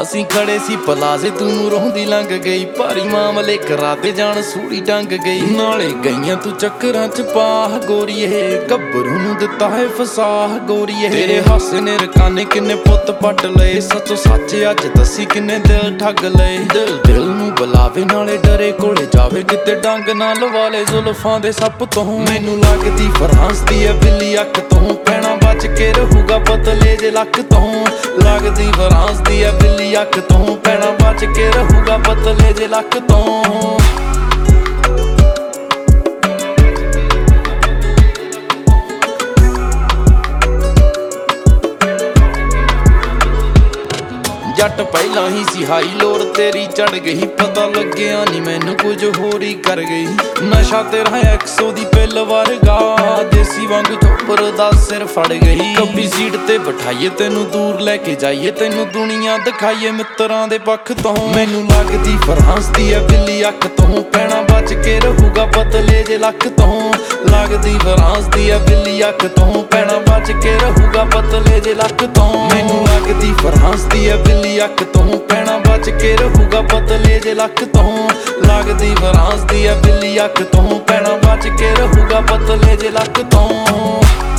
ਅਸੀਂ ਖੜੇ ਸੀ ਪਲਾਜ਼ੇ ਤੂੰ ਨੂੰ ਰੋਂਦੀ ਲੰਘ ਗਈ। ਭਾਰੀ ਮਾਮਲੇ ਕਰਾ ਤੇ ਜਾਣ ਸੂੜੀ ਟੰਗ ਗਈ। ਨਾਲੇ ਗਈਆਂ ਤੂੰ ਚੱਕਰਾਂ ਚ ਪਾ ਗੋਰੀਏ, ਗੱਭਰੂ ਨੂੰ ਦਿੱਤਾ ਹੈ ਫਸਾ ਗੋਰੀਏ। ਤੇਰੇ ਹਾਸੇ ਨੇ ਰਕਾਨੇ ਕਿੰਨੇ ਪੁੱਤ ਪੱਟ ਲਏ। ਸੱਚੋ ਸੱਚ ਅੱਜ ਦੱਸੀ ਕਿੰਨੇ ਦਿਲ ਠੱਗ ਲਏ। ਦਿਲ ਦਿਲ ਨੂੰ ਬੁਲਾਵੇ ਨਾਲੇ ਡਰੇ ਕੋਲੇ ਜਾਵੇ, ਕਿਤੇ ਡੰਗ ਨਾ ਲਵਾ ਲੈ ਜ਼ੁਲਫਾਂ ਦੇ ਸੱਪ ਤੋਂ। ਮੈਨੂੰ ਲੱਗਦੀ ਫਰਾਂਸ ਦੀ ਐ ਬਿੱਲੀ ਅੱਖ ਤੋਂ, ਪੈਣਾ ਬਚ ਕੇ ਰਹੂਗਾ ਪਤਲੇ ਜੇ ਲੱਕ ਤੋਂ। ਲੱਗਦੀ ਫਰਾਂਸ ਦੀ ਐ ਬਿੱਲੀ ਅੱਖ ਤੋਂ, ਪੈਣਾ ਬਚ ਕੇ ਰਹੂਗਾ ਪਤਲੇ ਜੇ ਲੱਕ ਤੋਂ। ਜੱਟ ਪਹਿਲਾਂ ਹੀ ਸੀ ਹਾਈ ਲੋਰ ਤੇਰੀ ਚੜ ਗਈ, ਪਤਾ ਲੱਗਿਆ ਨੀ ਮੈਨੂੰ ਕੁਝ ਹੋਰ ਹੀ ਕਰ ਗਈ। ਨਸ਼ਾ ਤੇਰਾ 100 ਦੀ ਪਿੱਲ ਵਰਗਾ, ਦੇਸੀ ਵਾਂਗ ਚੋਪਰ ਦਾ ਸਿਰ ਫੜ ਗਈ। ਕੱਬੀ ਸੀਟ ਤੇ ਬਿਠਾਈਏ ਤੈਨੂੰ ਦੂਰ ਲੈ ਕੇ ਜਾਈਏ, ਤੈਨੂੰ ਦੁਨੀਆ ਦਿਖਾਈਏ ਮਿੱਤਰਾਂ ਦੇ ਪੱਖ ਤੋਂ। ਮੈਨੂੰ ਲੱਗਦੀ ਫਰਾਂਸ ਦੀ ਐ ਬਿੱਲੀ ਅੱਖ ਤੋਂ, ਪੈਣਾ ਬਚ ਕੇ ਰਹੂਗਾ ਪਤਲੇ ਜੇ ਲੱਕ ਤੋਂ। ਲੱਗਦੀ ਫਰਾਂਸ ਦੀ ਐ ਬਿੱਲੀ ਅੱਖ ਤੋਂ, ਪੈਣਾ ਬਚ ਕੇ ਰਹੂਗਾ ਪਤਲੇ ਜੇ ਲੱਕ ਤੋਂ। ਮੈਨੂੰ ਲੱਗਦੀ ਫਰਾਂਸ ਦੀ ਐ ਬਿੱਲੀ ਅੱਖ ਤੋਂ, ਪੈਣਾ ਬਚ ਕੇ ਰਹੂਗਾ ਪਤਲੇ ਜੇ ਲੱਕ ਤੋਂ। ਲੱਗਦੀ ਫਰਾਂਸ ਦੀ ਐ ਬਿੱਲੀ ਅੱਖ ਤੋਂ, ਪੈਣਾ ਬਚ ਕੇ ਰਹੂਗਾ ਪਤਲੇ ਜੇ ਲੱਕ ਤੋਂ।